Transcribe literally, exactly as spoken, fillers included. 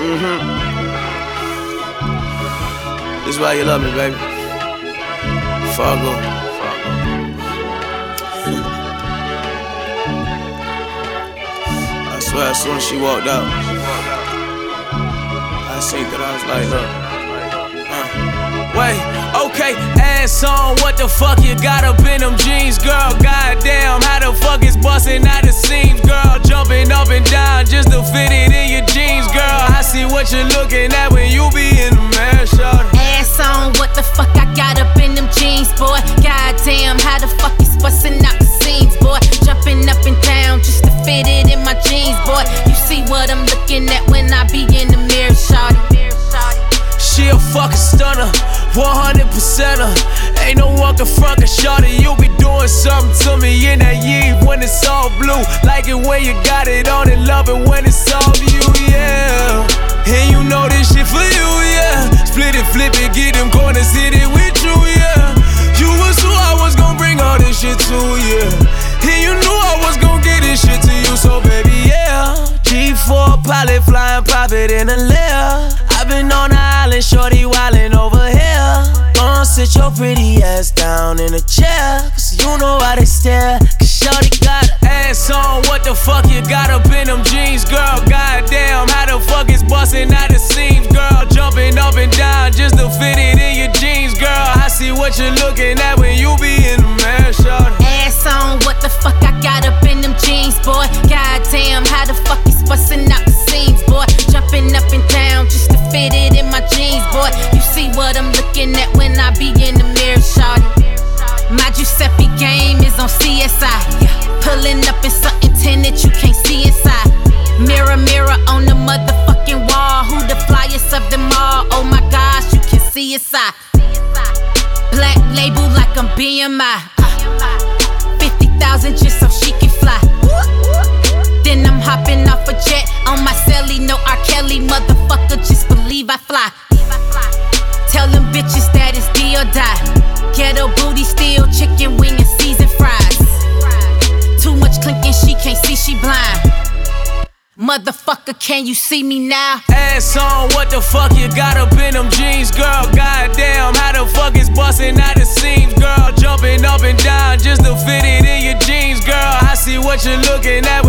Mm-hmm. This is why you love me, baby. Fargo. I swear, as soon as she walked out, I seen that I was like, look. Uh. Wait, okay, ass on, what the fuck you got up in them jeans, girl? Goddamn, how the fuck is bustin' out the seams, girl? Jumping up and down just to fit it in your jeans, girl. I see what you're looking at when you be in the mirror, shorty. Ass on, what the fuck I got up in them jeans, boy? Goddamn, how the fuck is bustin' out the seams, boy? Jumping up and down just to fit it in my jeans, boy. You see what I'm looking at when I be in the mirror, shorty. She a fucking stunner, one hundred percent her. Ain't no one can front her, shorty. You be doing something to me in that Yves when it's all blue. Like it when you got it on and love it when it's all you, yeah. And you know this shit for you, yeah. Split it, flip it, get them corners, hit it with you, yeah. You was who I was gon' bring all this shit to, yeah. And you knew I was gon' get this shit to you, so baby, yeah. G four pilot flying private in a lair. I've been on the island, shorty wildin' over here. Gonna sit your pretty ass down in a chair, cause you know how they stare. Cause shorty got her ass on, what the fuck you got up in them jeans, girl? Goddamn, how the fuck is bustin' out the seams, girl? Jumping up and down just to fit it in your jeans, girl. I see what you're looking at when you be in the mirror, shorty. Ass on, what the fuck I got up in them jeans, boy? Goddamn, how the fuck is bustin' out the seams, boy? Jumping up and down just to fit it in my jeans, boy. You see what I'm looking at when I be in the mirror, shawty. My Giuseppe game is on C S I. Pulling up in something tinted you can't see inside. Mirror, mirror on the motherfucking wall. Who the flyest of them all? Oh my gosh, you can see inside. Black label like I'm B M I. fifty thousand just so she can fly. Then I'm hopping off a jet on my celly, no R. Kelly, motherfucker, just believe I fly. Tell them bitches that it's D or die. Ghetto booty, still chicken wing and seasoned fries. Too much clinking, she can't see, she blind. Motherfucker, can you see me now? Ass on, what the fuck you got up in them jeans, girl? Goddamn, how the fuck is bustin' out the seams, girl? Jumping up and down just to fit it in your jeans, girl. I see what you're looking at